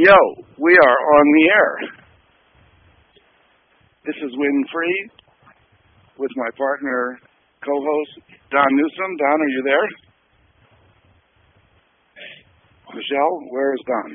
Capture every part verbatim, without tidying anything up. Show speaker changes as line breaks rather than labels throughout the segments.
Yo, we are on the air. This is Winfrey with my partner, co-host, Don Newsom. Don, are you there? Michelle, where is Don?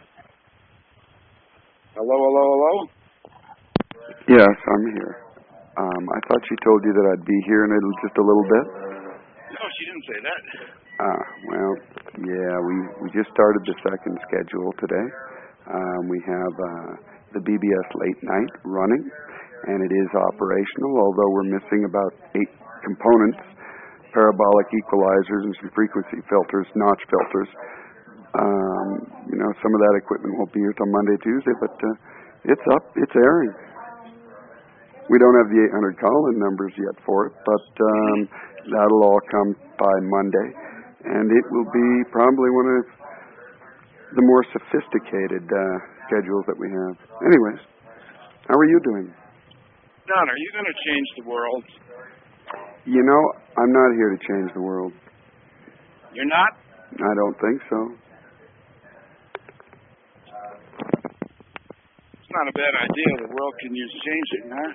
Hello, hello, hello?
Yes, I'm here. Um, I thought she told you that I'd be here in a, just a little bit.
No, she didn't say that.
Ah, well, yeah, we, we just started the second schedule today. Um, we have uh, the B B S Late Night running, and it is operational, although we're missing about eight components, parabolic equalizers and some frequency filters, notch filters. Um, you know, some of that equipment won't be here till Monday, Tuesday, but uh, it's up, it's airing. We don't have the eight hundred call-in numbers yet for it, but um, that'll all come by Monday, and it will be probably one of the more sophisticated uh, schedules that we have. Anyways, how are you doing?
Don, are you going to change the world?
You know, I'm not here to change the world.
You're not?
I don't think so.
It's not a bad idea. The world can use changing, huh?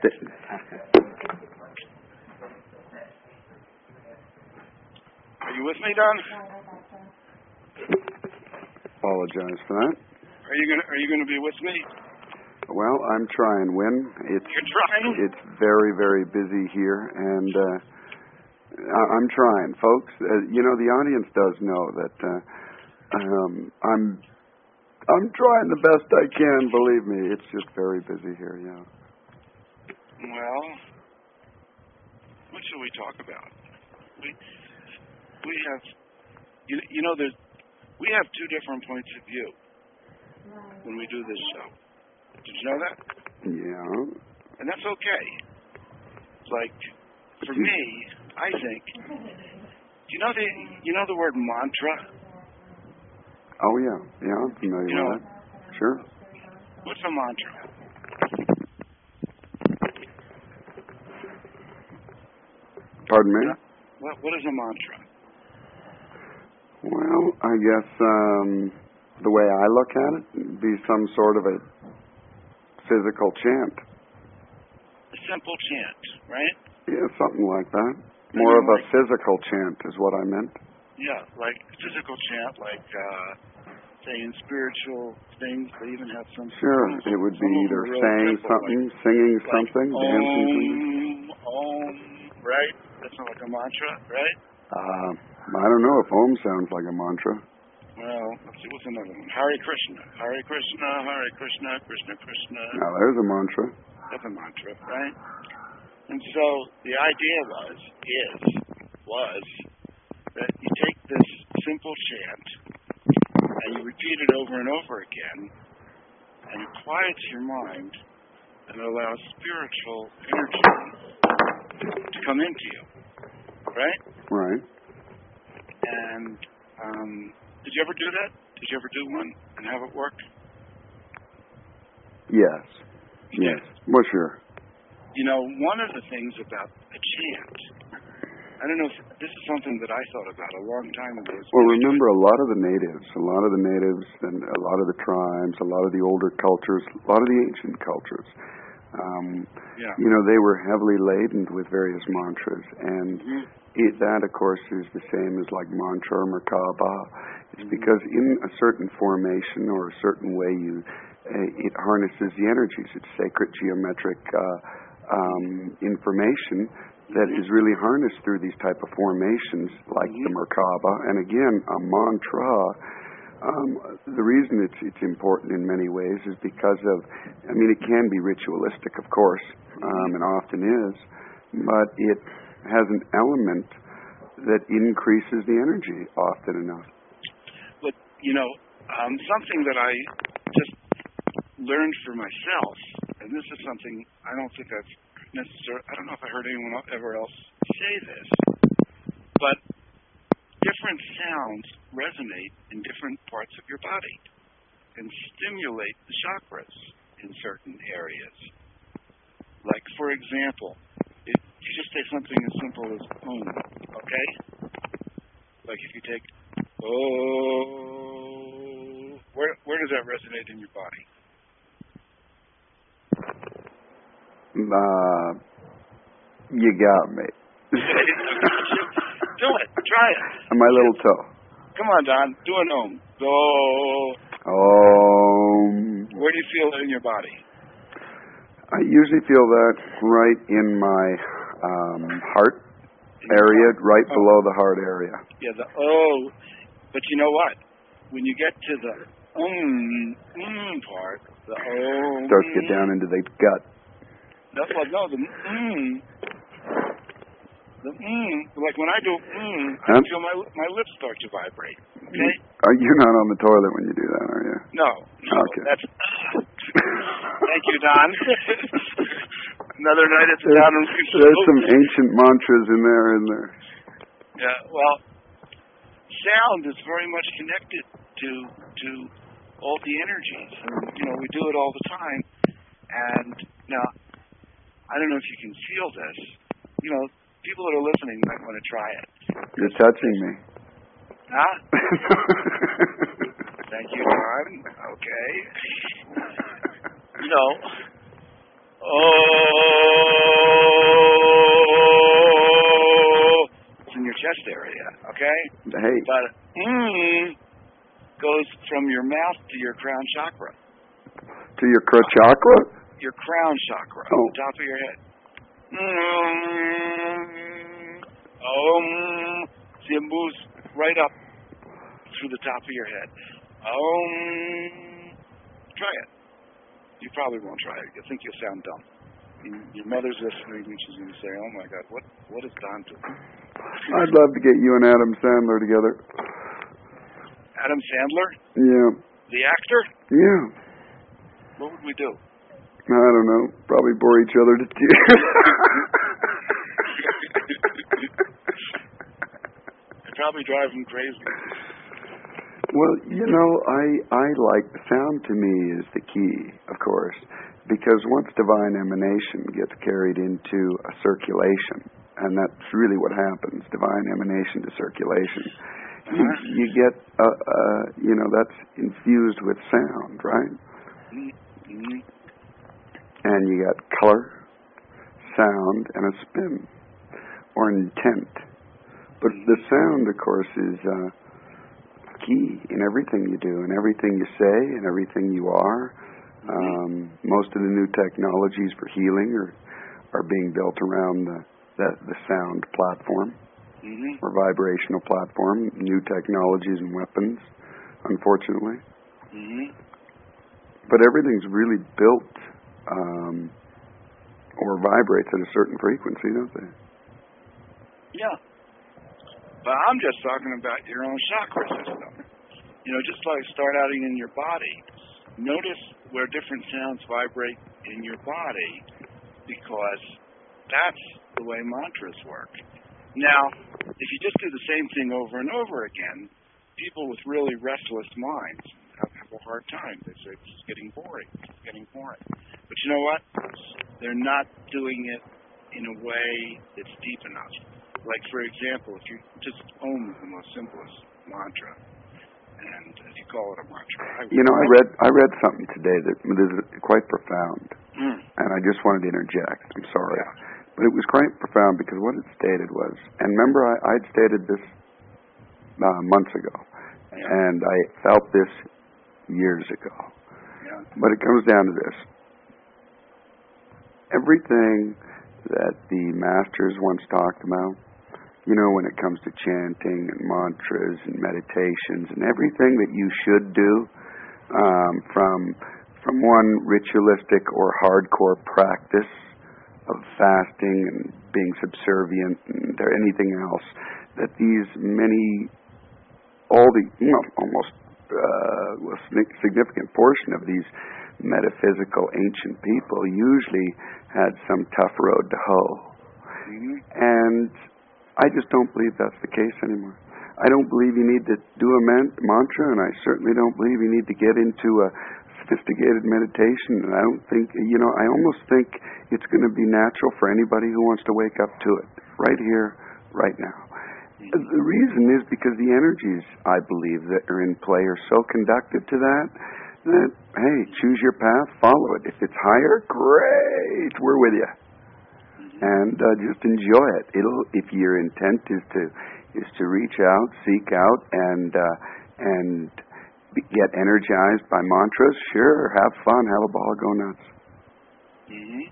Are you with me, Don?
Apologize for that.
Are you gonna Are you gonna be with me?
Well, I'm trying, Win. It's
You're trying?
It's very, very busy here, and uh, I- I'm trying, folks. Uh, you know, the audience does know that uh, um, I'm I'm trying the best I can. Believe me, it's just very busy here. Yeah.
Well, what should we talk about? We we have you you know there's we have two different points of view when we do this show. Did you know that?
Yeah.
And that's okay. Like, for me, I think, you know the you know the word mantra?
Oh, yeah. Yeah, I'm familiar
You know,
with that. Sure.
what's a mantra?
Pardon me?
What What is a mantra?
Well, I guess um, the way I look at it would be some sort of a physical chant.
A simple chant, right?
Yeah, something like that. More of a physical chant is what I meant.
Yeah, like physical chant, like uh, saying spiritual things. They even have some.
Sure,
some
it would be
some
either
real
saying
simple,
something,
like,
singing
like
something, dancing something.
Om, Om, right? That's not like a mantra, right?
Uh, I don't know if Om sounds like a mantra.
Well, let's see, what's another one? Hare Krishna. Hare Krishna, Hare Krishna, Krishna Krishna.
Now, there's a mantra.
That's a mantra, right? And so the idea was, is, was, that you take this simple chant and you repeat it over and over again, and it quiets your mind and allows spiritual energy to come into you, right?
Right.
And um, did you ever do that? Did you ever do one and have it work?
Yes. Yes. Well, sure.
You know, one of the things about a chant, I don't know if this is something that I thought about a long time ago.
Well, remember, a lot of the natives, a lot of the natives and a lot of the tribes, a lot of the older cultures, a lot of the ancient cultures, um,
yeah.
you know, they were heavily laden with various mantras. And
Mm-hmm.
it, that, of course, is the same as like mantra or Merkaba. It's
Mm-hmm.
because in a certain formation or a certain way, you uh, it harnesses the energies. It's sacred geometric uh, um, information that is really harnessed through these type of formations like
Mm-hmm.
the Merkaba. And again, a mantra, um, the reason it's, it's important in many ways is because of, I mean, it can be ritualistic, of course, um, and often is, but it has an element that increases the energy often enough.
But, you know, um, something that I just learned for myself, and this is something I don't think I've necessarily, I don't know if I heard anyone ever else say this, but different sounds resonate in different parts of your body and stimulate the chakras in certain areas. Like, for example, if you just say something as simple as Om, okay? Like if you take, oh, where where does that resonate in your body?
Uh, you got me.
Do it. Try it.
On my little toe.
Come on, Don. Do an Om. Go.
Om.
Where do you feel it in your body?
I usually feel that right in my um, heart area, right
oh.
below the heart area.
Yeah, the O. But you know what? When you get to the um, mm part, the O
starts to get down into the gut.
That's what, no, the mm. The mm. Like when I do mm, I
huh?
feel my my lips start to vibrate. Okay?
Are you not on the toilet when you do that, are you?
No. no
okay.
That's. Thank you, Don. Another night at the Don and Reef.
There's some ancient mantras in there, isn't there?
Yeah, well, sound is very much connected to to all the energies. And, you know, we do it all the time. And now, I don't know if you can feel this. You know, people that are listening might want to try it.
You're touching me.
Huh? Thank you, Don. Okay. You know, oh, it's in your chest area, okay?
Hey.
But mm goes from your mouth to your crown chakra.
To your crown chakra?
Your crown chakra,
oh.
the top of your head. Mm, um, see, it moves right up through the top of your head. Um, try it. You probably won't try it. You think you'll sound dumb. Your mother's listening and she's going to say, oh my God, what what is Don doing?
I'd love to get you and Adam Sandler together.
Adam Sandler?
Yeah.
The actor?
Yeah.
What would we do?
I don't know. Probably bore each other to tears.
I'd probably drive him crazy.
Well, you know, I I like sound. To me is the key, of course, because once divine emanation gets carried into a circulation, and that's really what happens, divine emanation to circulation, uh-huh. you, you get, a, a, you know, that's infused with sound, right?
Mm-hmm.
And you got color, sound, and a spin, or intent. But the sound, of course, is uh, key in everything you do, and everything you say, and everything you are. Um, most of the new technologies for healing are are being built around the the, the sound platform,
mm-hmm.
or vibrational platform. New technologies and weapons, unfortunately.
Mm-hmm.
But everything's really built um, or vibrates at a certain frequency, don't they?
Yeah. But I'm just talking about your own chakra system. You know, just like start out in your body. Notice where different sounds vibrate in your body, because that's the way mantras work. Now, if you just do the same thing over and over again, people with really restless minds have, have a hard time. They say, it's getting boring. It's getting boring. But you know what? They're not doing it in a way that's deep enough. Like, for example, if you just Om is the most simplest mantra, and if you call it a mantra. I,
you know, I read I read something today that is quite profound,
mm.
and I just wanted to interject. I'm sorry.
Yeah.
But it was quite profound because what it stated was, and remember I, I'd stated this uh, months ago,
yeah.
and I felt this years ago.
Yeah.
But it comes down to this. Everything that the masters once talked about, you know, when it comes to chanting and mantras and meditations and everything that you should do, um, from from one ritualistic or hardcore practice of fasting and being subservient and or anything else, that these many, all the, you know, almost uh, a significant portion of these metaphysical ancient people usually had some tough road to hoe.
Mm-hmm.
And I just don't believe that's the case anymore. I don't believe you need to do a man- mantra, and I certainly don't believe you need to get into a sophisticated meditation. And I don't think, you know, I almost think it's going to be natural for anybody who wants to wake up to it, right here, right now. Mm-hmm. The reason is because the energies, I believe, that are in play are so conducted to that, then, hey, choose your path, follow it. If it's higher, great, we're with you. Mm-hmm. And uh, just enjoy it. It'll, if your intent is to is to reach out, seek out, and uh, and get energized by mantras, sure, have fun, have a ball, go nuts.
Mm-hmm.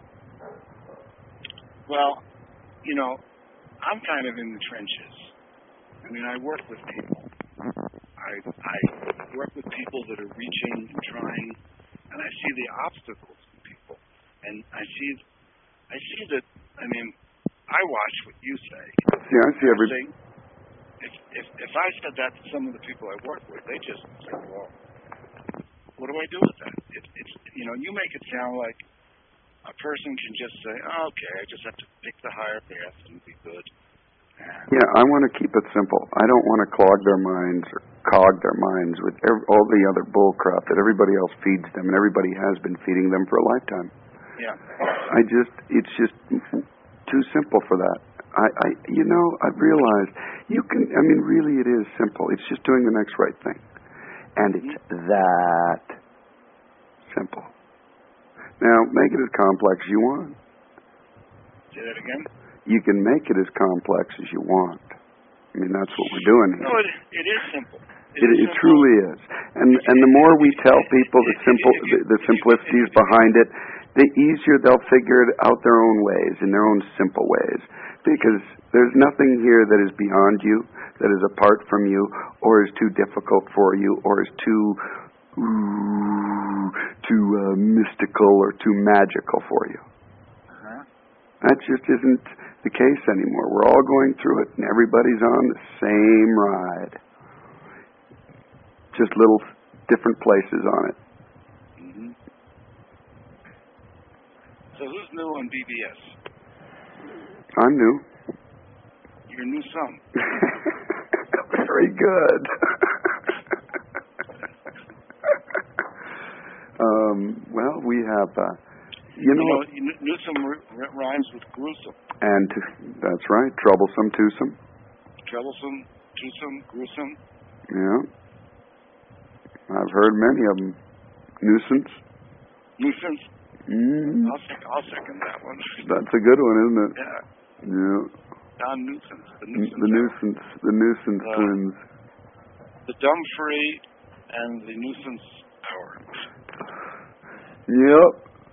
Well, you know, I'm kind of in the trenches. I mean, I work with people. I, I work with people that are reaching and trying, and I see the obstacles in people. And I see, I see that, I mean, I watch what you say.
Yeah, I see every...
Say, if, if, if I said that to some of the people I work with, they just say, well, what do I do with that? It, it's, you know, you make it sound like a person can just say, oh, okay, I just have to pick the higher path and be good. And
yeah, I want to keep it simple. I don't want to clog their minds or cog their minds with every, all the other bull crap that everybody else feeds them, and everybody has been feeding them for a lifetime.
Yeah.
I just, it's just too simple for that. I, I, you know, I've realized you can, I mean, really it is simple. It's just doing the next right thing. And it's mm-hmm. that simple. Now, make it as complex as you want.
Say that again?
You can make it as complex as you want. I mean, that's what we're doing here.
No, it, it is simple. It,
it,
is
it
simple.
truly is. And and the more we tell people the simple, the, the simplicities behind it, the easier they'll figure it out their own ways, in their own simple ways. Because there's nothing here that is beyond you, that is apart from you, or is too difficult for you, or is too ooh, too uh, mystical or too magical for you.
Uh-huh.
That just isn't the case anymore. We're all going through it, and everybody's on the same ride. Just little different places on it.
Mm-hmm. So who's new on B B S?
I'm new.
You're new some.
Very good. um, well, we have, uh, you know...
You know, Newsome r- r- rhymes with gruesome.
And, that's right, troublesome, twosome.
Troublesome, twosome, gruesome.
Yeah. I've heard many of them. Nuisance.
Nuisance?
Mm.
I'll, sec- I'll second that one.
That's a good one, isn't it?
Yeah.
Yeah.
Don Nuisance. The Nuisance.
The Nuisance. The Nuisance
uh,
twins.
The Dumfree and the Nuisance Hour.
Yep.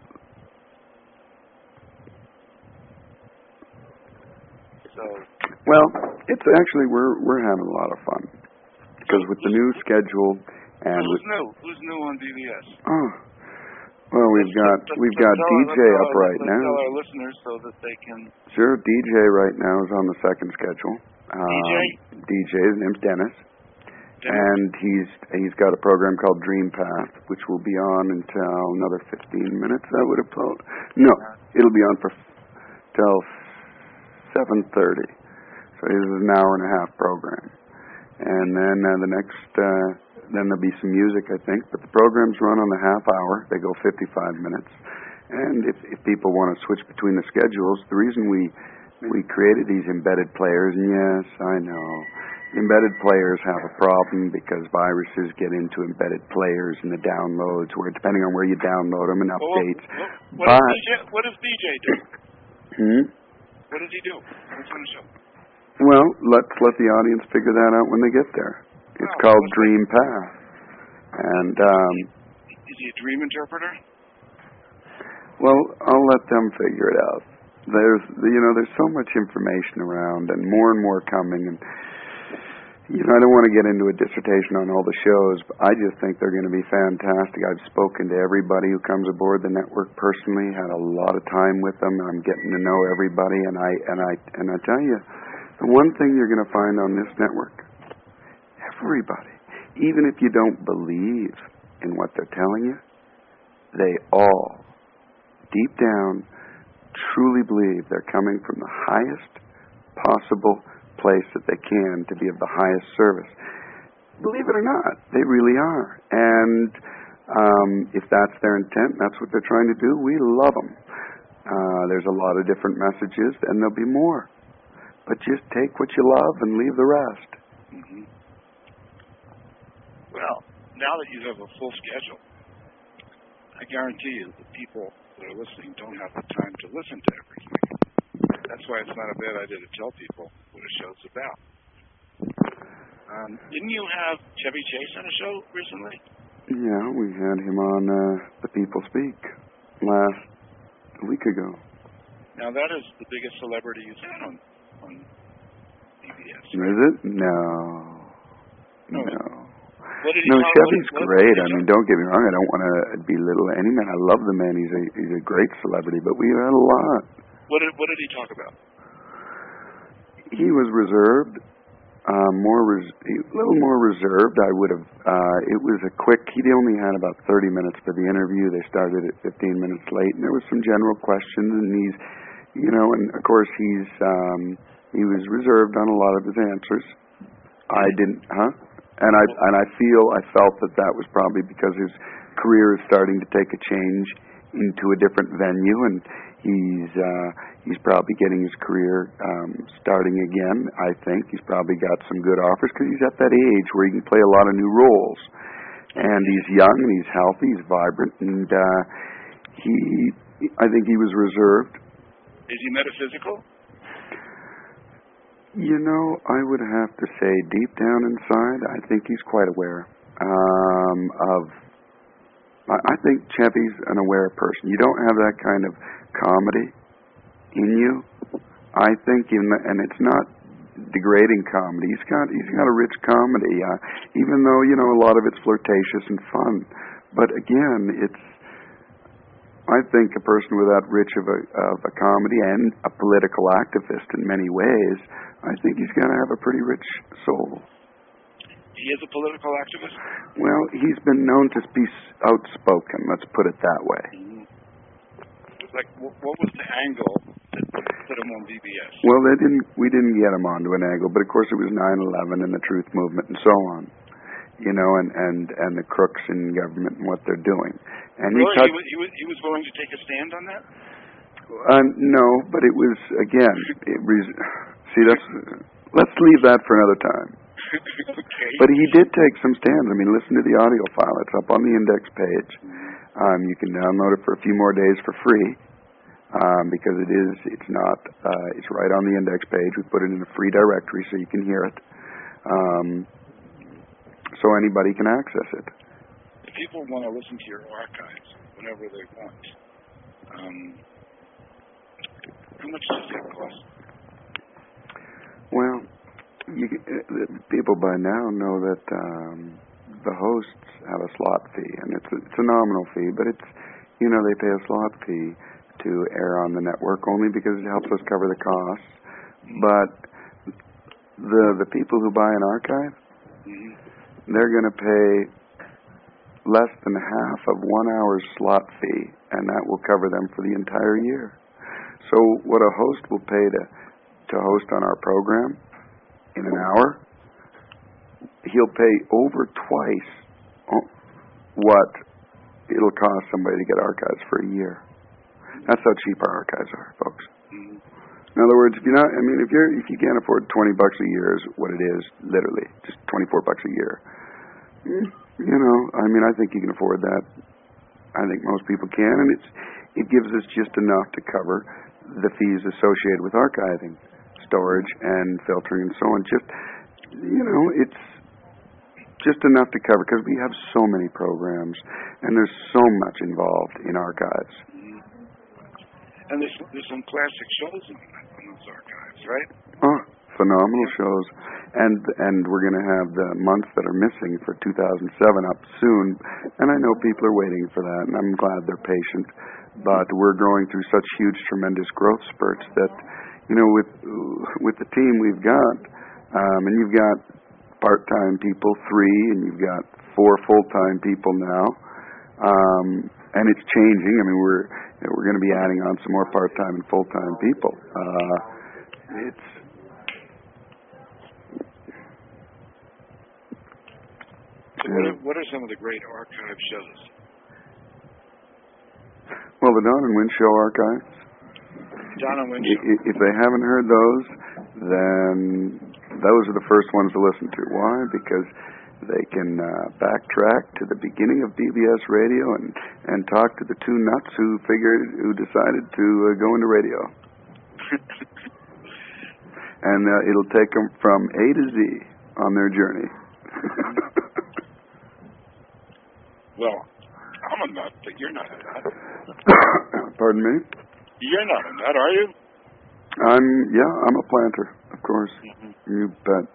So.
Well, it's actually we're we're having a lot of fun because with the new schedule and
who's
with,
new? Who's new on B B S?
Oh. Well, we've
let's,
got
let's,
we've
let's
got
tell,
D J
let's
up
tell,
right
let's
now.
Tell our listeners so that they can.
Sure, D J right now is on the second schedule.
D J.
Um, D J, his name's Dennis, Dennis, and he's he's got a program called Dream Path, which will be on until another fifteen minutes. I would have thought. No, it'll be on for till seven thirty. So this is an hour and a half program, and then uh, the next. Uh, Then there'll be some music, I think. But the programs run on the half hour. They go fifty-five minutes. And if, if people want to switch between the schedules, the reason we we created these embedded players, and yes, I know, embedded players have a problem because viruses get into embedded players and the downloads, where depending on where you download them and updates.
Well, what, what, what, does D J, what does D J do?
Hmm?
What does he do? What's on the show?
Well, let's let the audience figure that out when they get there. It's
oh,
called Dream Path. And, um...
Is he a dream interpreter?
Well, I'll let them figure it out. There's, you know, there's so much information around and more and more coming. And, you know, I don't want to get into a dissertation on all the shows, but I just think they're going to be fantastic. I've spoken to everybody who comes aboard the network personally, had a lot of time with them. I'm getting to know everybody. And I, and I, and I tell you, the one thing you're going to find on this network, everybody, even if you don't believe in what they're telling you, they all, deep down, truly believe they're coming from the highest possible place that they can to be of the highest service. Believe it or not, they really are. And um, if that's their intent, that's what they're trying to do, we love them. Uh, there's a lot of different messages, and there'll be more. But just take what you love and leave the rest.
Mm-hmm. Well, now that you have a full schedule, I guarantee you the people that are listening don't have the time to listen to everything. That's why it's not a bad idea to tell people what a show's about. Um, didn't you have Chevy Chase on a show recently?
Yeah, we had him on uh, The People Speak last a week ago.
Now that is the biggest celebrity you've had on, on B B S. Right?
Is it? No.
No.
No.
What did he
no,
talk,
Chevy's
what, what,
great.
what
I mean, don't get me wrong. I don't want to belittle any man. I love the man. He's a he's a great celebrity. But we've had a lot.
What did what did he talk about?
He was reserved, uh, more res- a little more reserved. I would have. Uh, it was a quick. He only had about thirty minutes for the interview. They started at fifteen minutes late, and there was some general questions. And he's, you know, and of course he's um, he was reserved on a lot of his answers. I didn't, huh? And I and I feel I felt that that was probably because his career is starting to take a change into a different venue, and he's uh, he's probably getting his career um, starting again. I think he's probably got some good offers because he's at that age where he can play a lot of new roles, and he's young and he's healthy, he's vibrant, and uh, he I think he was reserved.
Is he metaphysical?
You know, I would have to say deep down inside, I think he's quite aware um, of, I, I think Chevy's an aware person. You don't have that kind of comedy in you, I think, in the, and it's not degrading comedy. He's got, he's got a rich comedy, uh, even though, you know, a lot of it's flirtatious and fun. But again, it's, I think a person with that rich of a, of a comedy and a political activist in many ways, I think he's going to have a pretty rich soul.
He is a political activist?
Well, he's been known to be outspoken, let's put it that way.
Mm-hmm. Like, what was the angle that put him on B B S?
Well, they didn't. We didn't get him onto an angle, but of course it was nine eleven and the Truth Movement and so on. You know, and, and, and the crooks in government and what they're doing. And
really?
he, touched,
he, was, he, was, he was willing to take a stand on that?
Uh, no, but it was, again, it res- see, that's, let's leave that for another time.
Okay.
But he did take some stands. I mean, listen to the audio file. It's up on the index page. Um, you can download it for a few more days for free um, because it is, it's not, uh, it's right on the index page. We put it in a free directory so you can hear it. Um, so anybody can access it.
If people want to listen to your archives whenever they want, um, how much does that cost?
Well, you, uh, people by now know that um, the hosts have a slot fee, and it's a, it's a nominal fee, but it's, you know, they pay a slot fee to air on the network only because it helps us cover the costs. But the the people who buy an archive, mm-hmm. they're going to pay less than half of one hour's slot fee, and that will cover them for the entire year. So what a host will pay to to host on our program in an hour, he'll pay over twice what it'll cost somebody to get archives for a year. That's how cheap our archives are, folks. Mm-hmm. In other words, if you're not, I mean, if you're if you can't afford twenty bucks a year, is what it is, literally, just twenty-four bucks a year. You know, I mean, I think you can afford that. I think most people can, and it's it gives us just enough to cover the fees associated with archiving, storage, and filtering, and so on. Just, you know, it's just enough to cover because we have so many programs, and there's so much involved in archives.
And there's, there's some classic shows in, in those archives, right?
Oh, phenomenal shows. And and we're going to have the months that are missing for two thousand seven up soon. And I know people are waiting for that, and I'm glad they're patient. But we're going through such huge, tremendous growth spurts that, you know, with with the team we've got, um, and you've got part-time people, three, and you've got four full-time people now. Um, and it's changing. I mean, we're we're going to be adding on some more part-time and full-time people. Uh, it's
So what are, what are some of the great archive shows?
Well, the Don and Wynn Show archives.
Don and Wynn Show.
If they haven't heard those, then those are the first ones to listen to. Why? Because they can uh, backtrack to the beginning of B B S radio and, and talk to the two nuts who figured, who decided to uh, go into radio. And uh, it'll take them from A to Z on their journey.
Well, I'm a nut, but you're not a nut.
Pardon me?
You're not a nut, are you?
I'm, yeah, I'm a planter, of course.
Mm-hmm.
You bet.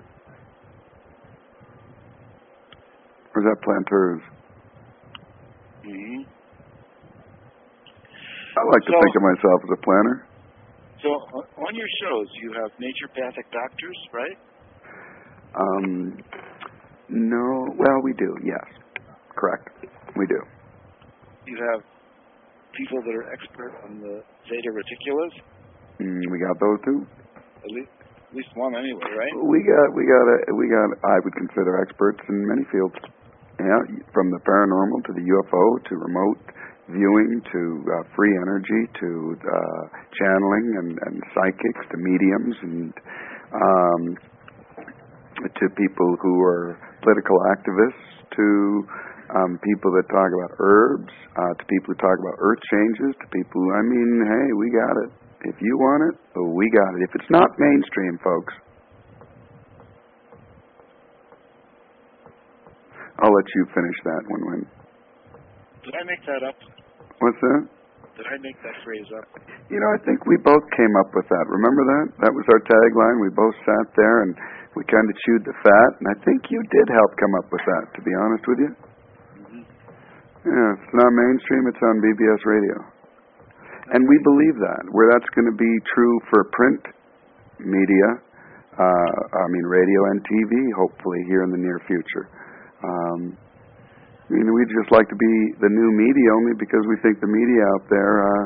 Or is that planters?
Mm-hmm.
I like to
so,
think of myself as a planter.
So on your shows, you have naturopathic doctors, right?
Um, no, well, we do, yes. Correct. We do.
You have people that are expert on the Zeta Reticulus?
Mm, we got those too.
At least, at least one anyway, right?
We got, we got, a, we got. I would consider experts in many fields. Yeah, from the paranormal to the U F O to remote viewing to uh, free energy to uh, channeling and, and psychics to mediums and um, to people who are political activists to um, people that talk about herbs uh, to people who talk about earth changes to people who, I mean, hey, we got it. If you want it, we got it. If it's not mainstream, folks, I'll let you finish that one, Win.
Did I make that up?
What's that?
Did I make that phrase up?
You know, I think we both came up with that. Remember that? That was our tagline. We both sat there and we kind of chewed the fat, and I think you did help come up with that, to be honest with you.
Mm-hmm.
Yeah, if it's not mainstream, it's on B B S radio. And we believe that. Where that's going to be true for print media, uh, I mean radio and T V, hopefully here in the near future. Um, I mean, we'd just like to be the new media only because we think the media out there, uh,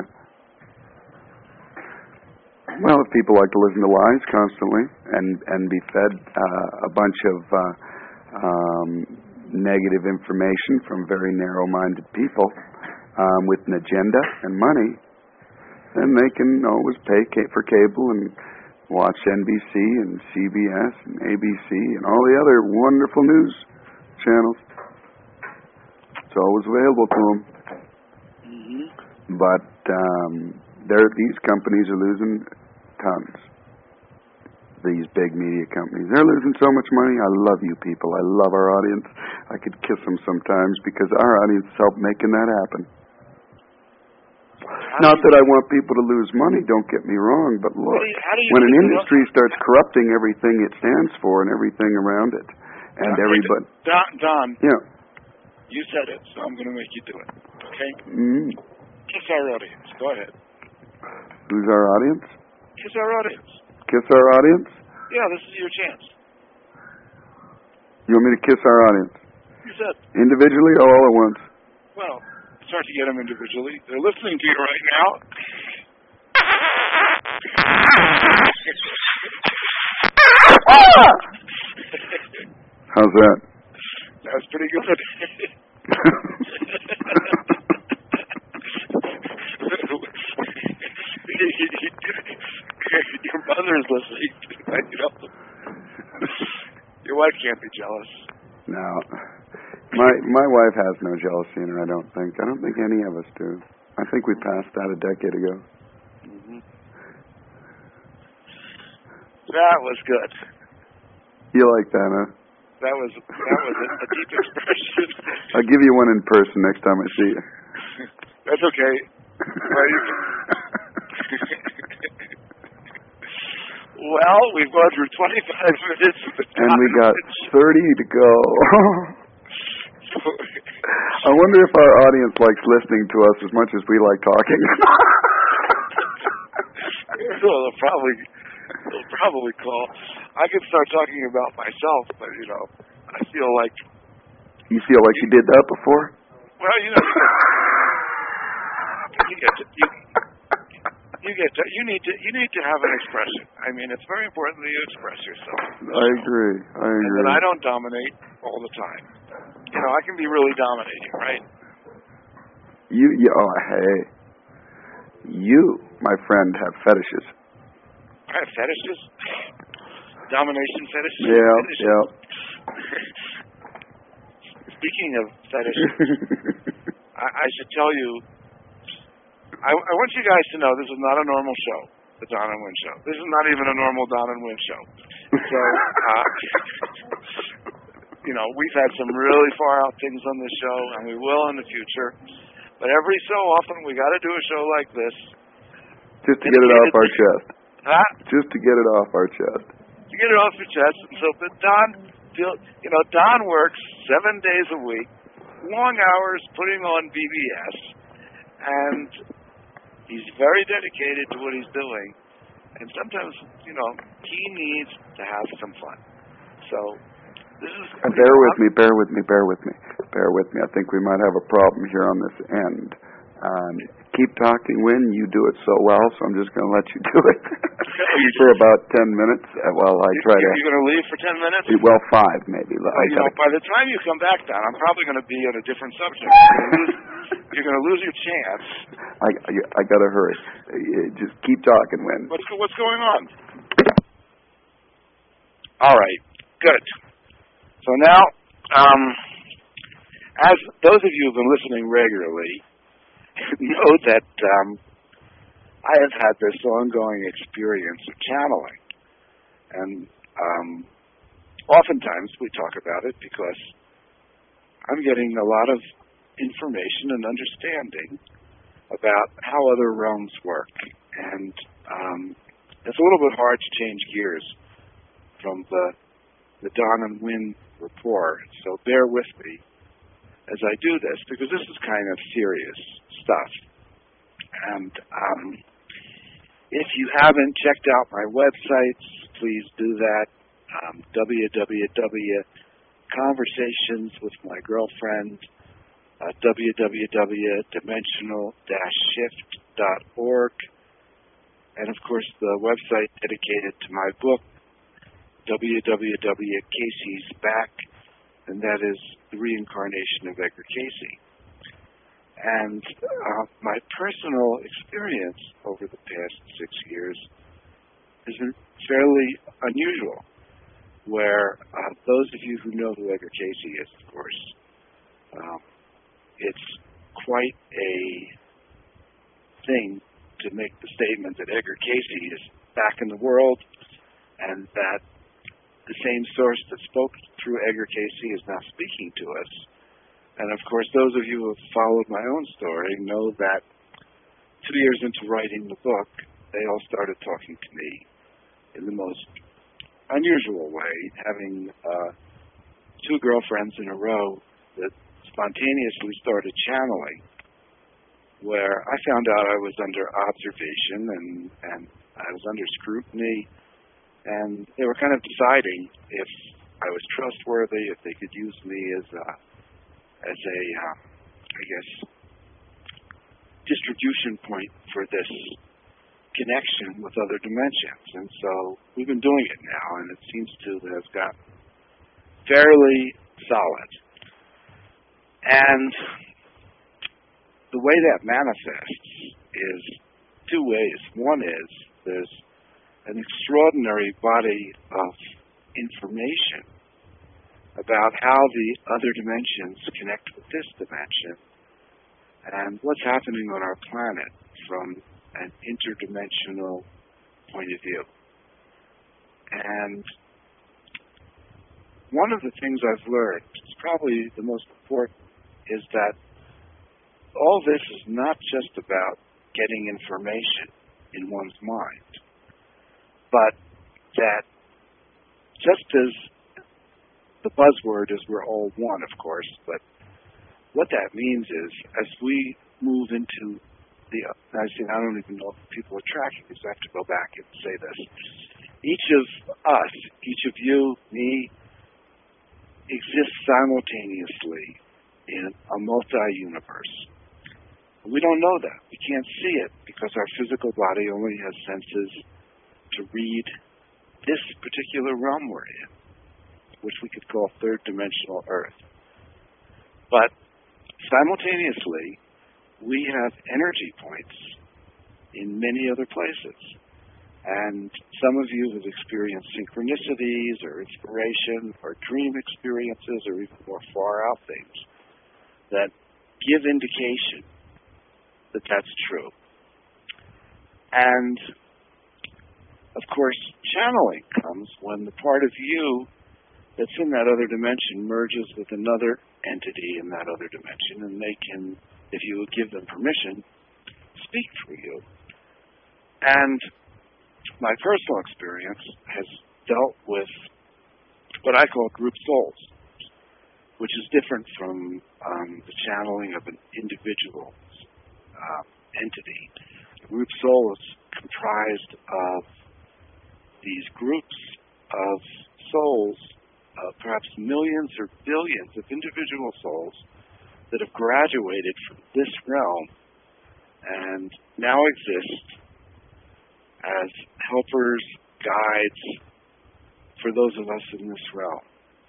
well, if people like to listen to lies constantly and, and be fed uh, a bunch of uh, um, negative information from very narrow-minded people um, with an agenda and money, then they can always pay ca- for cable and watch N B C and C B S and A B C and all the other wonderful news channels. It's always available to them.
Mm-hmm.
But um, these companies are losing tons. These big media companies. They're losing so much money. I love you people. I love our audience. I could kiss them sometimes because our audience helped making that happen. Not that I want people to lose money, don't get me wrong, but look,
how do you, how do you
when an industry starts corrupting everything it stands for and everything around it, and
Don,
everybody...
Don, Don,
yeah.
You said it, so I'm going to make you do it, okay?
Mm.
Kiss our audience. Go ahead.
Who's our audience?
Kiss our audience.
Kiss our audience?
Yeah, this is your chance.
You want me to kiss our audience?
You said.
Individually or all at once?
Well, it's hard to get them individually. They're listening to you right now.
How's that?
That's pretty good. Your mother is listening. You know, your wife can't be jealous.
No, my my wife has no jealousy in her. I don't think. I don't think any of us do. I think we passed that a decade ago.
Mm-hmm. That was good.
You like that, huh?
That was that was a, a deep expression.
I'll give you one in person next time I see you.
That's okay. Well, we've gone through twenty-five minutes of the
and we got thirty to go. I wonder if our audience likes listening to us as much as we like talking.
Well, they'll probably they'll probably call. I could start talking about myself, but you know, I feel like
you feel like you did that before.
Well, you know, you get to, you, you get to, you need to you need to have an expression. I mean, it's very important that you express yourself.
I agree. I agree.
And that I don't dominate all the time. You know, I can be really dominating, right?
You, you oh, hey, you, my friend, have fetishes.
I have fetishes. Domination fetishes.
Yeah,
fetishes.
yeah.
speaking of fetishes, I, I should tell you, I, I want you guys to know this is not a normal show, the Don and Win Show. This is not even a normal Don and Win show. So, uh, you know, we've had some really far out things on this show, and we will in the future. But every so often, we got to do a show like this.
Just to get it off our chest.
Huh?
Just to get it off our chest.
To get it off your chest. So, but Don, you know, Don works seven days a week, long hours putting on B B S, and he's very dedicated to what he's doing. And sometimes, you know, he needs to have some fun. So, this is...
Uh, bear with me, bear with me, bear with me, bear with me. I think we might have a problem here on this end. Um, keep talking, Win. You do it so well, so I'm just going to let you do it for about ten minutes while I try
you're,
to...
You're going to leave for ten minutes?
Well, five, maybe.
Well,
I
you know,
gotta...
by the time you come back, Don, I'm probably going to be on a different subject. You're going to lose your chance.
I, I, I got to hurry. Uh, just keep talking, Win.
What's, what's going on? All right. Good. So now, um, as those of you who have been listening regularly know that um, I have had this ongoing experience of channeling. And um, oftentimes we talk about it because I'm getting a lot of information and understanding about how other realms work. And um, it's a little bit hard to change gears from the, the Don and Win rapport. So bear with me as I do this, because this is kind of serious stuff. And um, if you haven't checked out my websites, please do that. Um, w w w dot conversations with my girlfriend, uh, w w w dot dimensional dash shift dot org, and of course the website dedicated to my book, w w w dot Casey's Back, and that is the reincarnation of Edgar Cayce. And uh, my personal experience over the past six years has been fairly unusual, where uh, those of you who know who Edgar Cayce is, of course, um, it's quite a thing to make the statement that Edgar Cayce is back in the world, and that the same source that spoke through Edgar Cayce is now speaking to us. And of course, those of you who have followed my own story know that two years into writing the book, they all started talking to me in the most unusual way, having uh, two girlfriends in a row that spontaneously started channeling, where I found out I was under observation and, and I was under scrutiny, and they were kind of deciding if I was trustworthy, if they could use me as a, as a, uh, I guess, distribution point for this connection with other dimensions. And so we've been doing it now, and it seems to have gotten fairly solid. And the way that manifests is two ways. One is there's an extraordinary body of information about how the other dimensions connect with this dimension and what's happening on our planet from an interdimensional point of view. And one of the things I've learned, it's probably the most important, is that all this is not just about getting information in one's mind, but that just as the buzzword is we're all one, of course, but what that means is as we move into the, I see, I don't even know if people are tracking this, I have to go back and say this. Each of us, each of you, me, exists simultaneously in a multi-universe. We don't know that. We can't see it because our physical body only has senses to read this particular realm we're in, which we could call third-dimensional Earth. But simultaneously, we have energy points in many other places. And some of you have experienced synchronicities or inspiration or dream experiences or even more far out things that give indication that that's true. And, of course, channeling comes when the part of you that's in that other dimension merges with another entity in that other dimension, and they can, if you would give them permission, speak for you. And my personal experience has dealt with what I call group souls, which is different from um, the channeling of an individual uh, entity. A group soul is comprised of these groups of souls, uh, perhaps millions or billions of individual souls that have graduated from this realm and now exist as helpers, guides for those of us in this realm.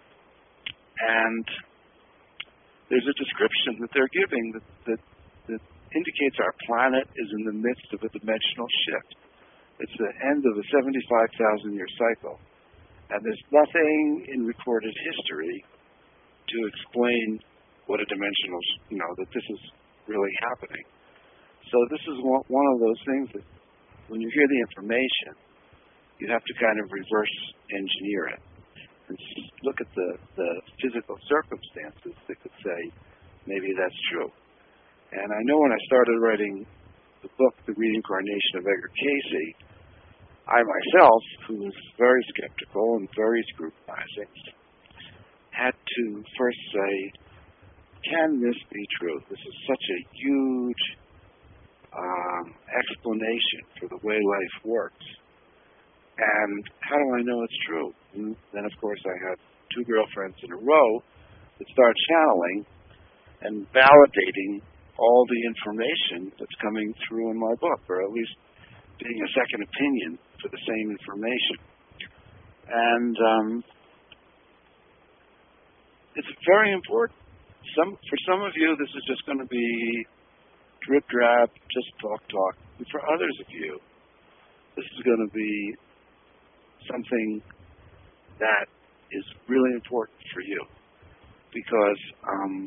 And there's a description that they're giving that, that, that indicates our planet is in the midst of a dimensional shift. It's the end of a seventy-five thousand year cycle. And there's nothing in recorded history to explain what a dimensional, you know, that this is really happening. So this is one of those things that when you hear the information, you have to kind of reverse engineer it and look at the, the physical circumstances that could say maybe that's true. And I know when I started writing the book, The Reincarnation of Edgar Cayce, I myself, who was very skeptical and very scrutinizing, had to first say, can this be true? This is such a huge Um, explanation for the way life works. And how do I know it's true? And then, of course, I had two girlfriends in a row that started channeling and validating all the information that's coming through in my book, or at least being a second opinion for the same information. And um, it's very important. Some, for some of you, this is just going to be drip drab, just talk, talk. And for others of you, this is going to be something that is really important for you, because um,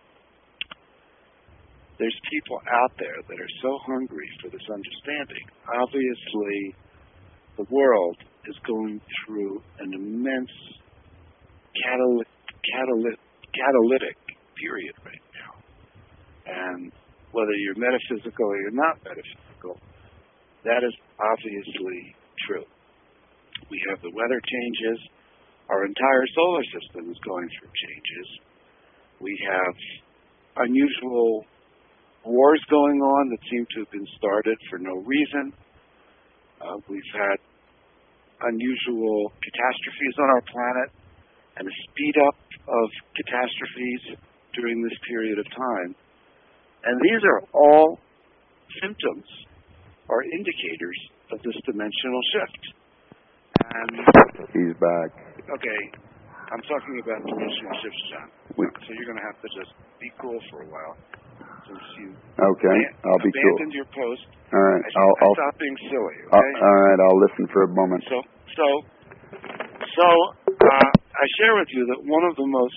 there's people out there that are so hungry for this understanding. Obviously, the world is going through an immense catalytic, catalytic, catalytic period right now. And whether you're metaphysical or you're not metaphysical, that is obviously true. We have the weather changes. Our entire solar system is going through changes. We have unusual wars going on that seem to have been started for no reason. Uh, we've had unusual catastrophes on our planet and a speed up of catastrophes during this period of time. And these are all symptoms or indicators of this dimensional shift. And
he's back.
Okay, I'm talking about dimensional shifts, John.
We,
so you're going to have to just be cool for a while, since you
okay,
aban-
I'll be
abandoned
cool.
your post.
All right,
I,
I'll,
I
I'll
stop being silly. Okay.
I'll, all right, I'll listen for a moment.
So, so, so uh, I share with you that one of the most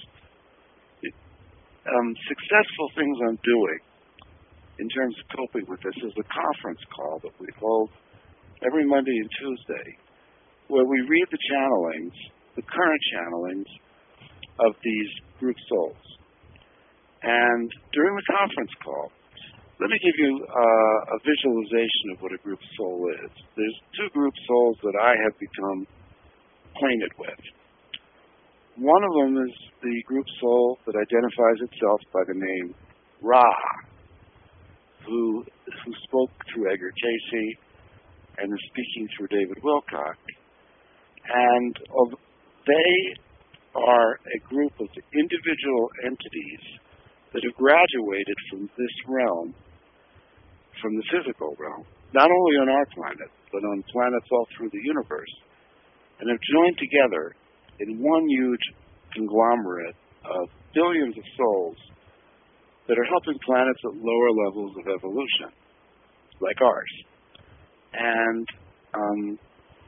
um, successful things I'm doing in terms of coping with this is a conference call that we hold every Monday and Tuesday, where we read the channelings, the current channelings of these group souls. And during the conference call, let me give you uh, a visualization of what a group soul is. There's two group souls that I have become acquainted with. One of them is the group soul that identifies itself by the name Ra, who who spoke through Edgar Cayce and is speaking through David Wilcock. And of, they are a group of individual entities that have graduated from this realm, from the physical realm, not only on our planet, but on planets all through the universe, and have joined together in one huge conglomerate of billions of souls that are helping planets at lower levels of evolution, like ours. And um,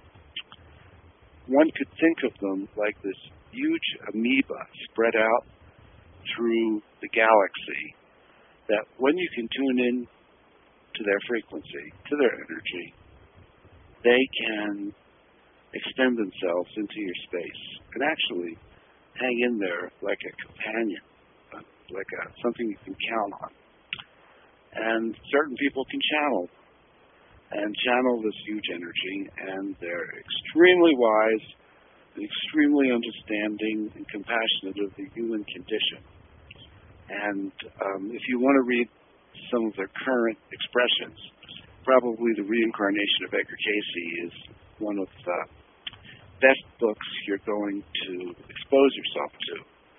one could think of them like this huge amoeba spread out through the galaxy, that when you can tune in to their frequency, to their energy, they can extend themselves into your space and actually hang in there like a companion, like a, something you can count on. And certain people can channel and channel this huge energy, and they're extremely wise, extremely understanding and compassionate of the human condition. And um, if you want to read some of their current expressions, probably The Reincarnation of Edgar Cayce is one of the best books you're going to expose yourself to,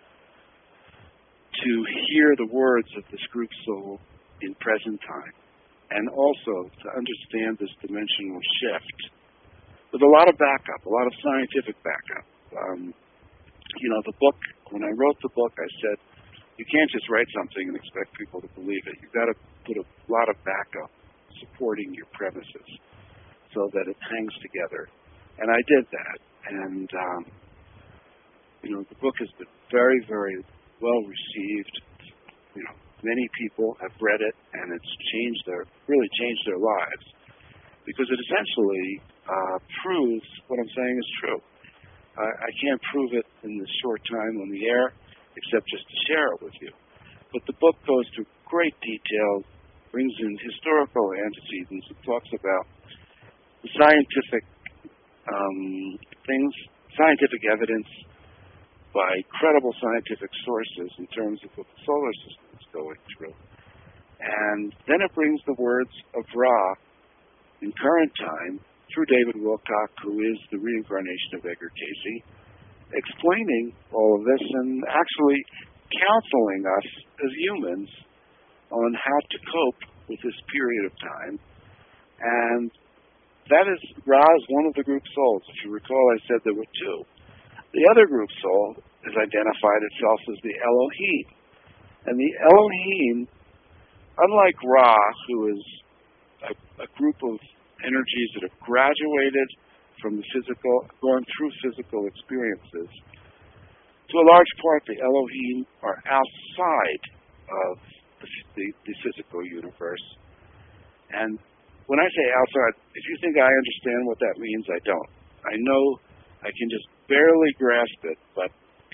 to hear the words of this group soul in present time, and also to understand this dimensional shift with a lot of backup, a lot of scientific backup. Um, you know, the book, when I wrote the book, I said, you can't just write something and expect people to believe it. You've got to put a lot of backup supporting your premises so that it hangs together. And I did that. And, um, you know, the book has been very, very well received. You know, many people have read it, and it's changed their, really changed their lives, because it essentially uh, proves what I'm saying is true. I, I can't prove it in this short time on the air, except just to share it with you. But the book goes to great detail, brings in historical antecedents, it talks about the scientific um, things, scientific evidence by credible scientific sources in terms of what the solar system is going through. And then it brings the words of Ra in current time through David Wilcock, who is the reincarnation of Edgar Cayce, explaining all of this and actually counseling us as humans on how to cope with this period of time. And that is, Ra is one of the group souls. If you recall, I said there were two. The other group soul has identified itself as the Elohim. And the Elohim, unlike Ra, who is a, a group of energies that have graduated from the physical, going through physical experiences, to a large part the Elohim are outside of the, the, the physical universe. And when I say outside, if you think I understand what that means, I don't. I know I can just barely grasp it, but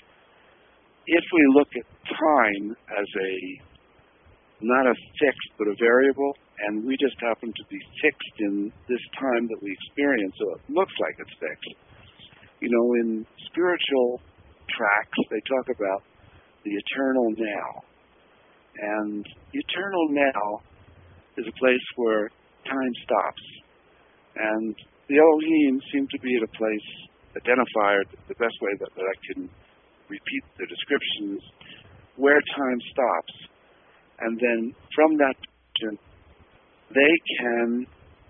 if we look at time as a, not a fixed, but a variable, and we just happen to be fixed in this time that we experience, so it looks like it's fixed. You know, in spiritual tracks, they talk about the eternal now. And the eternal now is a place where time stops. And the Elohim seem to be at a place identified, the best way that, that I can repeat the descriptions, where time stops. And then from that position, they can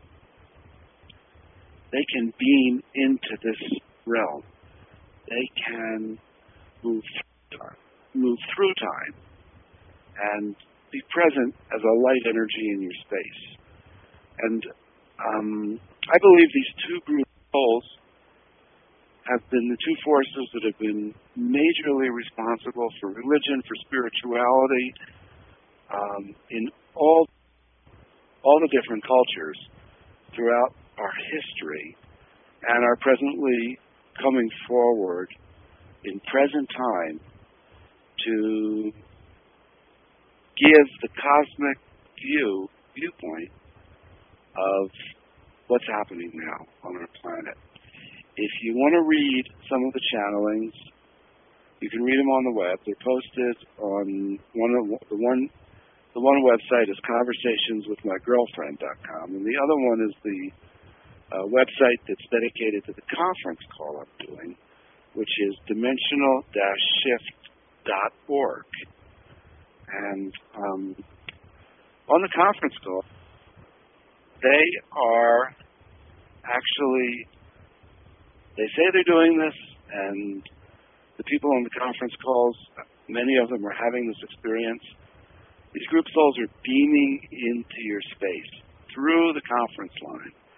they can beam into this realm. They can move through time, move through time and be present as a light energy in your space. And um, I believe these two group souls have been the two forces that have been majorly responsible for religion, for spirituality, um, in all all the different cultures throughout our history, and are presently coming forward in present time to give the cosmic view, viewpoint of what's happening now on our planet. If you want to read some of the channelings, you can read them on the web. They're posted on one of the one the one website is conversations with my girlfriend dot com, and the other one is the uh, website that's dedicated to the conference call I'm doing, which is dimensional dash shift dot org. And um, on the conference call, they are actually, they say they're doing this, and the people on the conference calls, many of them are having this experience. These group souls are beaming into your space through the conference line.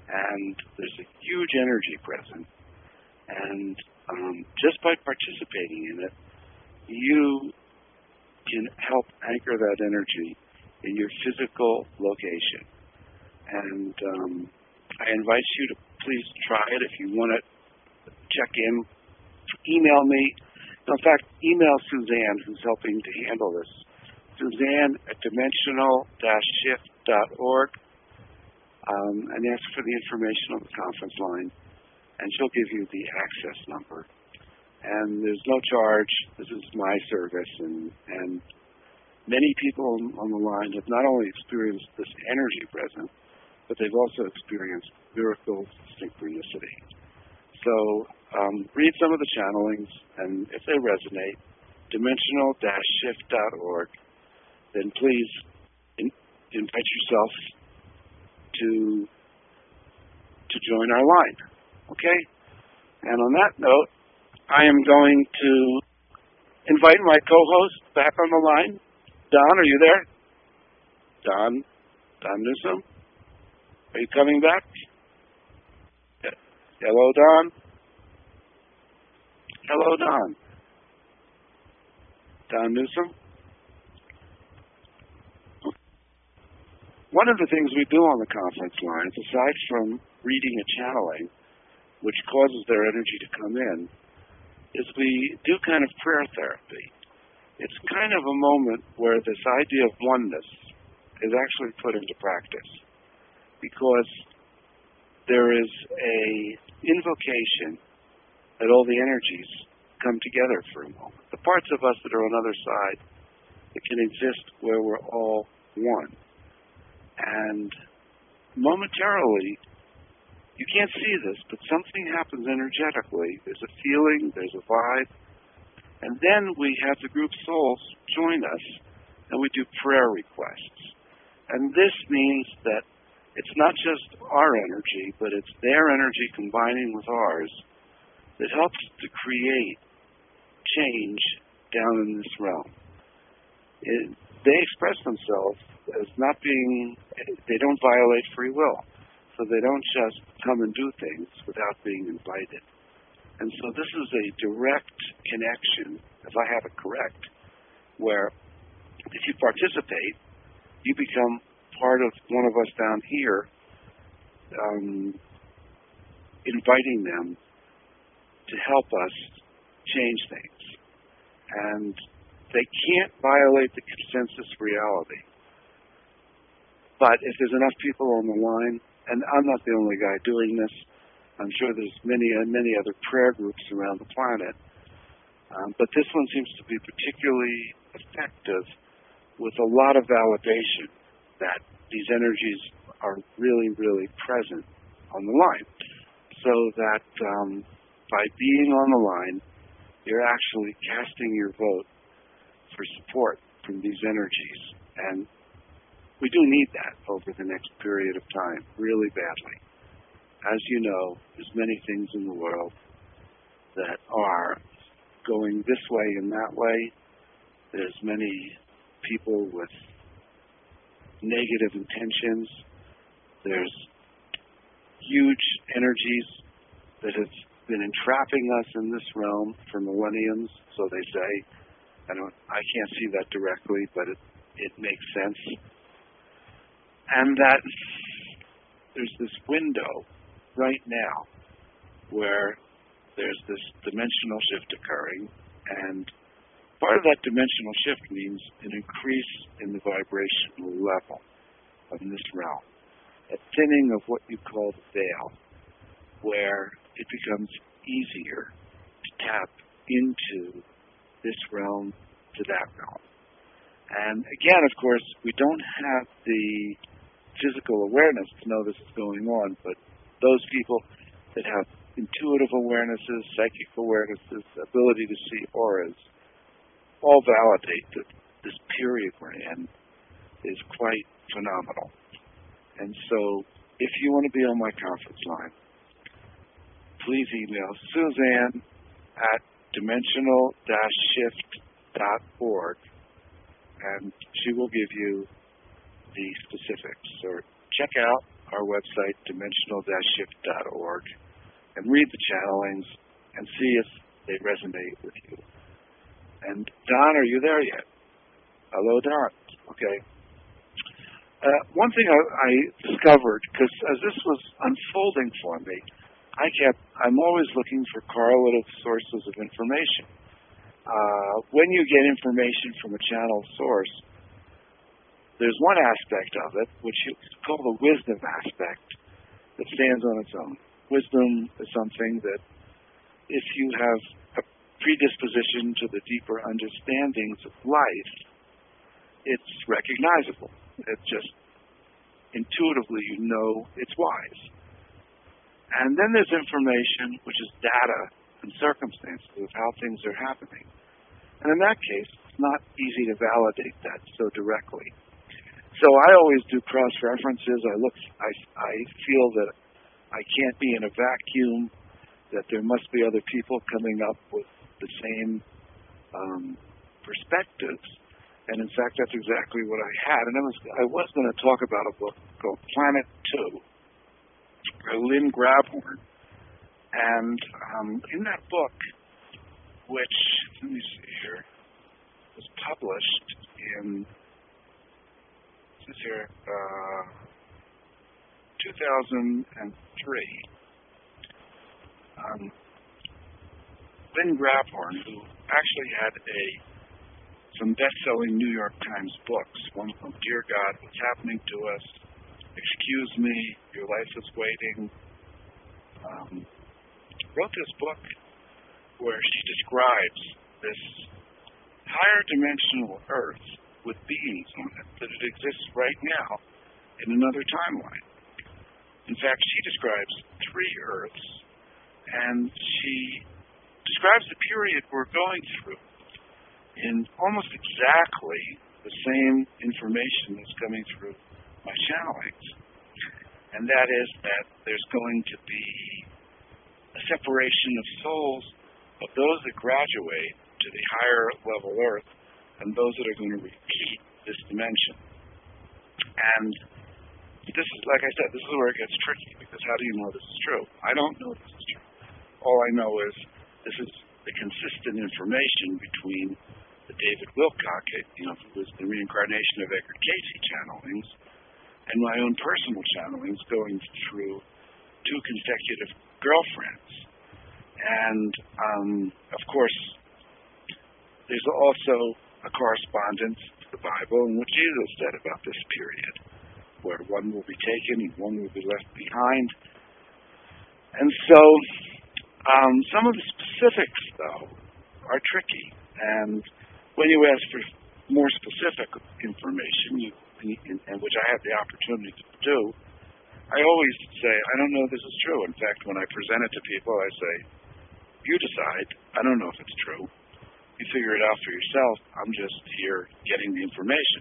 and there's a huge energy present. And um, just by participating in it, you can help anchor that energy in your physical location. And um, I invite you to please try it. If you want to check in, email me. In fact, email Suzanne, who's helping to handle this. Suzanne at dimensional dash shift dot org, um, and ask for the information on the conference line, and she'll give you the access number. And there's no charge. This is my service, and, and many people on, on the line have not only experienced this energy present, but they've also experienced miracles of synchronicity. So um, read some of the channelings, and if they resonate, dimensional dash shift dot org, then please in, invite yourself to to join our line. Okay? And on that note, I am going to invite my co-host back on the line. Don, are you there? Don, Don Newsom? Are you coming back? Hello, Don? Hello, Don. Don Newsom? One of the things we do on the conference lines, aside from reading a channeling, which causes their energy to come in, is we do kind of prayer therapy. It's kind of a moment where this idea of oneness is actually put into practice, because there is a invocation that all the energies come together for a moment. The parts of us that are on the other side that can exist where we're all one. And momentarily, you can't see this, but something happens energetically. There's a feeling, there's a vibe, and then we have the group souls join us, and we do prayer requests. And this means that it's not just our energy, but it's their energy combining with ours that helps to create change down in this realm. It, they express themselves as not being, they don't violate free will. So they don't just come and do things without being invited. And so this is a direct connection, if I have it correct, where if you participate, you become part of one of us down here, um, inviting them to help us change things. And they can't violate the consensus reality. But if there's enough people on the line, and I'm not the only guy doing this, I'm sure there's many and many other prayer groups around the planet, um, but this one seems to be particularly effective with a lot of validation that these energies are really, really present on the line. So that um, by being on the line, you're actually casting your vote for support from these energies. And we do need that over the next period of time, really badly. As you know, there's many things in the world that are going this way and that way. There's many people with negative intentions. There's huge energies that have been entrapping us in this realm for millenniums, so they say. I don't, I can't see that directly, but it, it makes sense. And that there's this window right now where there's this dimensional shift occurring, and part of that dimensional shift means an increase in the vibrational level of this realm, a thinning of what you call the veil, where it becomes easier to tap into this realm to that realm. And again, of course, we don't have the physical awareness to know this is going on, but those people that have intuitive awarenesses, psychic awarenesses, ability to see auras, all validate that this period we're in is quite phenomenal. And so if you want to be on my conference line, please email Suzanne at dimensional dash shift dot org, and she will give you the specifics. Or check out our website, dimensional dash shift dot org, and read the channelings and see if they resonate with you. And Don, are you there yet? Hello, Don. Okay. Uh, one thing I, I discovered, because as this was unfolding for me, I kept, I'm always looking for correlative sources of information. Uh, when you get information from a channel source, there's one aspect of it, which is called the wisdom aspect, that stands on its own. Wisdom is something that if you have a predisposition to the deeper understandings of life, it's recognizable. It's just intuitively you know it's wise. And then there's information, which is data and circumstances of how things are happening. And in that case, it's not easy to validate that so directly. So I always do cross-references. I look, I, I feel that I can't be in a vacuum, that there must be other people coming up with the same um, perspectives. And in fact, that's exactly what I had. And I was, I was going to talk about a book called Planet Two by Lynn Grabhorn. And um, in that book, which, let me see here, was published in, this is here, uh, two thousand three. Um, Lynn Grabhorn, who actually had a some best-selling New York Times books, one of them, Dear God, What's Happening to Us, Excuse Me, Your Life is Waiting, um, wrote this book where she describes this higher dimensional Earth with beings on it, that it exists right now in another timeline. In fact, she describes three Earths, and she describes the period we're going through in almost exactly the same information that's coming through my channelings. And that is that there's going to be a separation of souls of those that graduate to the higher level Earth and those that are going to repeat this dimension. And this is, like I said, this is where it gets tricky, because how do you know this is true? I don't know this is true. All I know is this is the consistent information between the David Wilcock, you know, who was the reincarnation of Edgar Cayce channelings, and my own personal channelings going through two consecutive girlfriends. And, um, of course, there's also a correspondence to the Bible in what Jesus said about this period, where one will be taken and one will be left behind. And so um, some of the specifics, though, are tricky. And when you ask for more specific information, you, and which I have the opportunity to do, I always say, I don't know if this is true. In fact, when I present it to people, I say, you decide. I don't know if it's true. You figure it out for yourself. I'm just here getting the information.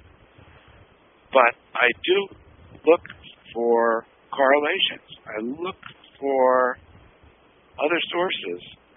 But I do look for correlations. I look for other sources,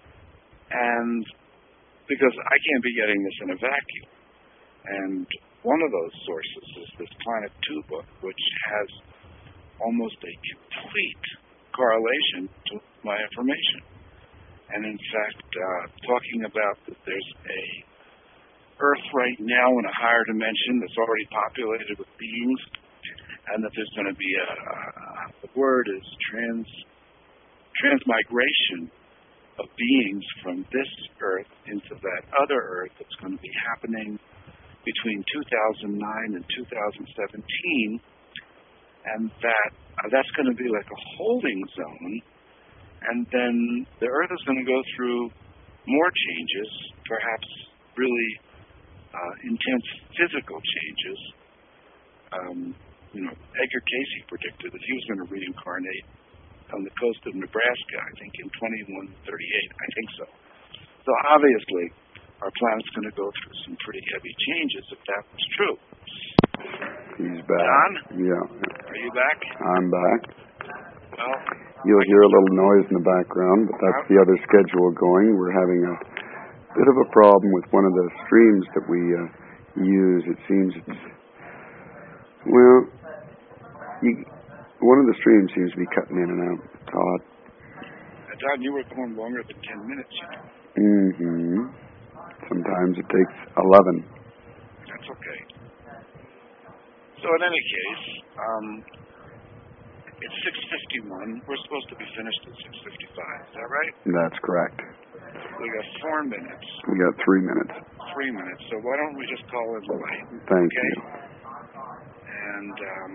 and because I can't be getting this in a vacuum. And one of those sources is this Planet Two book, which has almost a complete correlation to my information. And in fact, uh, talking about that there's a Earth right now in a higher dimension that's already populated with beings, and that there's going to be a, uh, the word is trans, transmigration of beings from this Earth into that other Earth that's going to be happening between two thousand nine and two thousand seventeen, and that uh, that's going to be like a holding zone, and then the Earth is going to go through more changes, perhaps really uh, intense physical changes. Um, you know, Edgar Cayce predicted that he was going to reincarnate on the coast of Nebraska, I think in twenty-one thirty-eight, I think so. So obviously, our planet's going to go through some pretty heavy changes if that was true.
He's back.
John?
Yeah.
Are you back?
I'm back.
Well,
you'll hear a little noise in the background, but that's the other schedule going. We're having a bit of a problem with one of the streams that we uh, use. It seems it's, well, you, One of the streams seems to be cutting in and out. It's odd.
I thought you were going longer than ten minutes. You know?
Mm-hmm. Sometimes it takes eleven.
That's okay. So in any case, um, it's six fifty-one. We're supposed to be finished at six fifty-five. Is that right?
That's correct.
We got four minutes.
We got three minutes.
Three minutes. So why don't we just call it light?
Thank
okay?
you.
And um,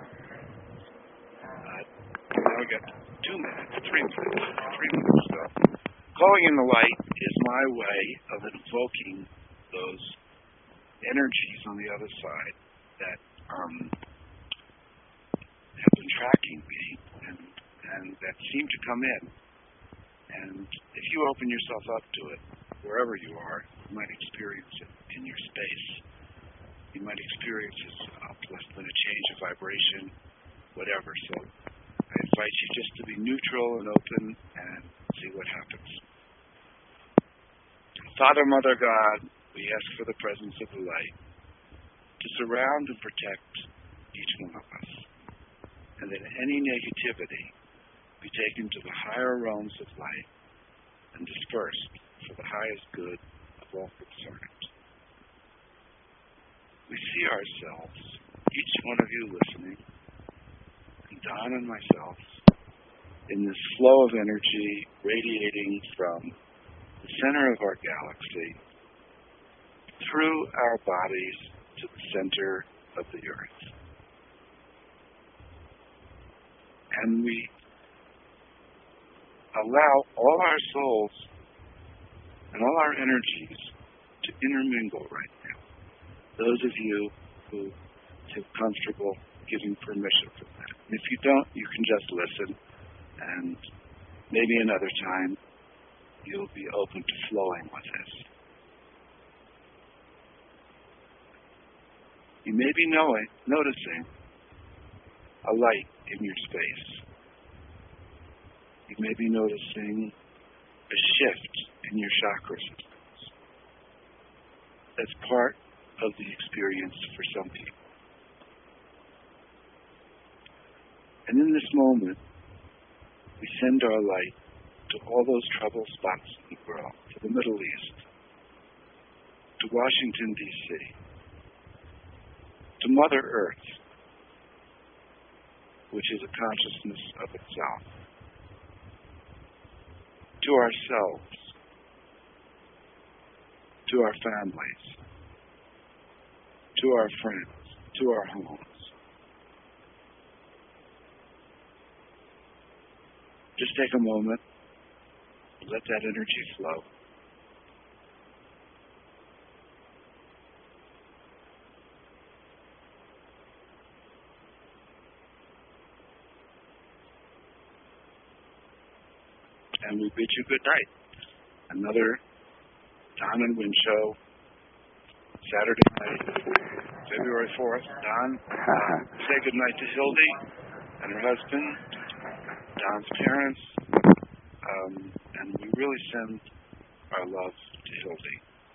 uh, now we got two minutes, three minutes, three minutes. So calling in the light is my way of invoking those energies on the other side that um, have been tracking me and, and that seem to come in. And if you open yourself up to it, wherever you are, you might experience it in your space. You might experience this uplift and a change of vibration, whatever. So I invite you just to be neutral and open and see what happens. Father, Mother, God, we ask for the presence of the light to surround and protect each one of us, and that any negativity be taken to the higher realms of light and dispersed for the highest good of all concerned. We see ourselves, each one of you listening, and Don and myself, in this flow of energy radiating from the center of our galaxy through our bodies to the center of the earth. And we allow all our souls and all our energies to intermingle right now. Those of you who feel comfortable giving permission for that. And if you don't, you can just listen, and maybe another time you'll be open to flowing with this. You may be knowing, noticing a light in your space. You may be noticing a shift in your chakra systems. That's part of the experience for some people. And in this moment, we send our light to all those trouble spots in the world, to the Middle East, to Washington, D C, to Mother Earth, which is a consciousness of itself, to ourselves, to our families, to our friends, to our homes. Just take a moment, let that energy flow. And we bid you good night. Another Don and Win show, Saturday night, February fourth. Don, uh, say good night to Hildy and her husband, Don's parents, um, and we really send our love to Hildy.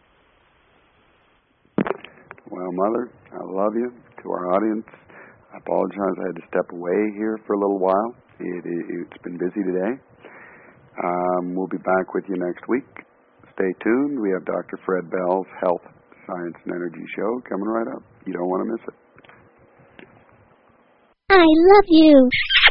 Well, Mother, I love you. To our audience, I apologize I had to step away here for a little while. It, it, it's been busy today. Um, we'll be back with you next week. Stay tuned. We have Doctor Fred Bell's Health, Science, and Energy show coming right up. You don't want to miss it.
I love you.